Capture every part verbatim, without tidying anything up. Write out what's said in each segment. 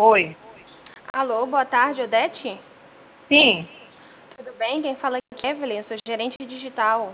Oi. Alô, boa tarde, Odete? Sim. Tudo bem? Quem fala aqui é Evelyn, eu sou gerente digital.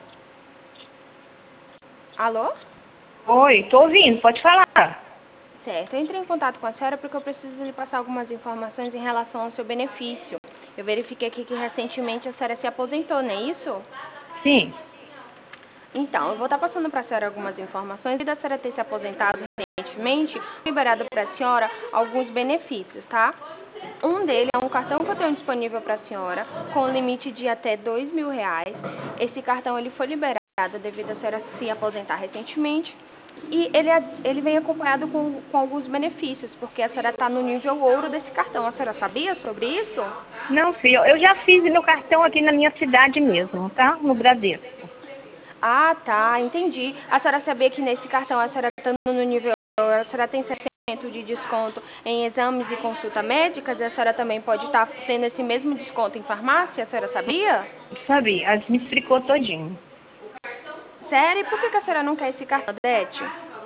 Alô? Oi, tô ouvindo, pode falar. Certo, eu entrei em contato com a senhora porque eu preciso lhe passar algumas informações em relação ao seu benefício. Eu verifiquei aqui que recentemente a senhora se aposentou, não é isso? Sim. Então, eu vou estar passando para a senhora algumas informações e da senhora ter se aposentado recentemente, liberado para a senhora alguns benefícios, tá? Um deles é um cartão que eu tenho disponível para a senhora, com limite de até dois mil reais. Esse cartão ele foi liberado devido a senhora se aposentar recentemente. E ele, é- ele vem acompanhado com, com alguns benefícios, porque a senhora está no nível ouro desse cartão. A senhora sabia sobre isso? Não, filho, eu já fiz meu cartão aqui na minha cidade mesmo, tá? No Bradesco. Ah, tá, entendi. A senhora sabia que nesse cartão a senhora estando no nível ouro, a senhora tem cem por cento de desconto em exames e consulta médicas, e a senhora também pode estar tendo esse mesmo desconto em farmácia, a senhora sabia? Sabia, ela me explicou todinho. Sério? E por que que a senhora não quer esse cartão, Dete?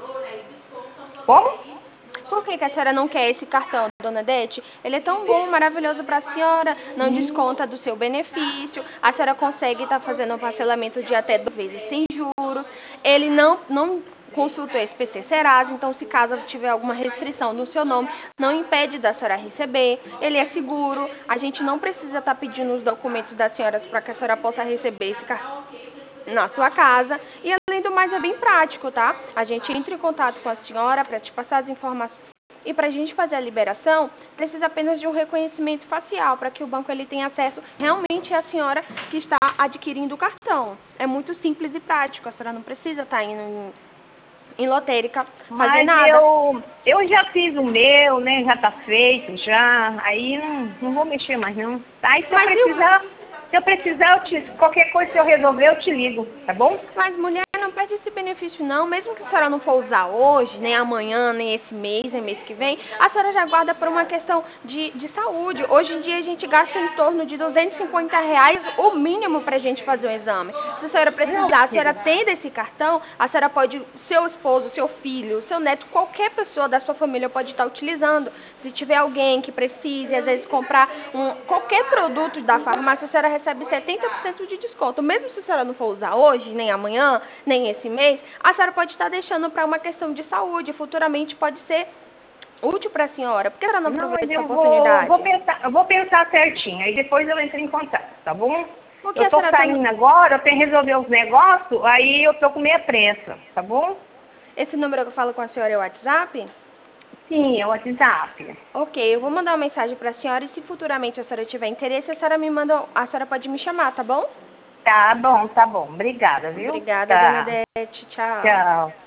Como? Por que que a senhora não quer esse cartão, dona Dete? Ele é tão bom, maravilhoso para a senhora, não Hum, desconta do seu benefício, a senhora consegue estar fazendo um parcelamento de até duas vezes sem juros, ele não, não consulta o S P C Serasa, então se caso tiver alguma restrição no seu nome, não impede da senhora receber, ele é seguro, a gente não precisa estar pedindo os documentos da senhora para que a senhora possa receber esse cartão na sua casa. E além do mais, é bem prático, tá? A gente entra em contato com a senhora para te passar as informações. E para a gente fazer a liberação, precisa apenas de um reconhecimento facial, para que o banco ele tenha acesso realmente à senhora que está adquirindo o cartão. É muito simples e prático, a senhora não precisa estar indo em, em lotérica fazer Mas nada. eu, eu já fiz o meu, né? Já tá feito, já. Aí não, não vou mexer mais não. Aí se eu Mas e o, precisar, se eu precisar, eu te, qualquer coisa que eu resolver, eu te ligo, tá bom? Mas mulher não perde esse benefício não, mesmo que a senhora não for usar hoje, nem amanhã, nem esse mês, nem mês que vem, a senhora já guarda por uma questão de, de saúde. Hoje em dia a gente gasta em torno de duzentos e cinquenta reais o mínimo para a gente fazer um exame. Se a senhora Não, precisar, a senhora filha. tendo esse cartão, a senhora pode, seu esposo, seu filho, seu neto, qualquer pessoa da sua família pode estar utilizando. Se tiver alguém que precise, às vezes, comprar um, qualquer produto da farmácia, a senhora recebe setenta por cento de desconto. Mesmo se a senhora não for usar hoje, nem amanhã, nem esse mês, a senhora pode estar deixando para uma questão de saúde. Futuramente pode ser útil para a senhora. Por que a senhora não Não, mas aproveita essa eu vou, vou oportunidade? pensar, eu vou pensar certinho, aí depois eu entro em contato, tá bom? Por que Eu a tô senhora tá no... saindo agora, eu tenho que resolver os negócios, aí eu tô com meia pressa, tá bom? Esse número que eu falo com a senhora é o WhatsApp? Sim, é o WhatsApp. Ok, eu vou mandar uma mensagem para a senhora e se futuramente a senhora tiver interesse, a senhora me manda, a senhora pode me chamar, tá bom? Tá bom, tá bom. Obrigada, viu? Obrigada, dona Tá. Dete. Tchau. Tchau.